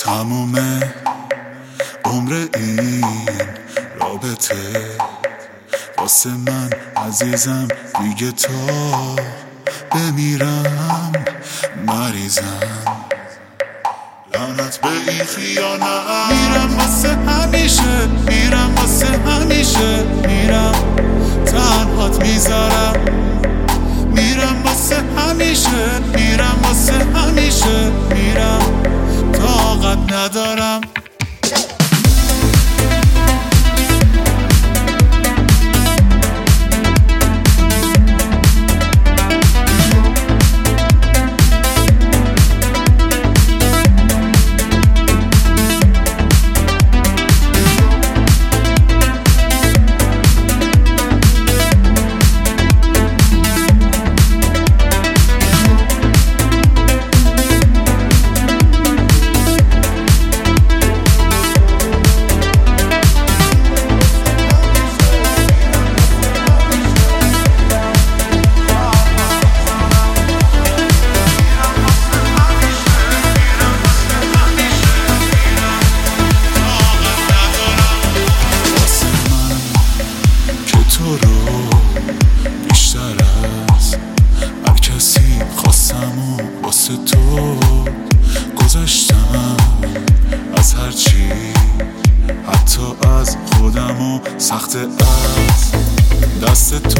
تموم عمر این رابطه واسه من عزیزم دیگه تا بمیرم مریضم. لعنت به این خیانت، میرم واسه همیشه، میرم واسه همیشه، میرم تنهات میذارم، میرم واسه همیشه، میرم واسه همیشه، میرم طاقت ندارم. بیشتر از هر کسی خواستم و واسه تو گذاشتم از هرچی، حتی از خودم و سخت از دست تو.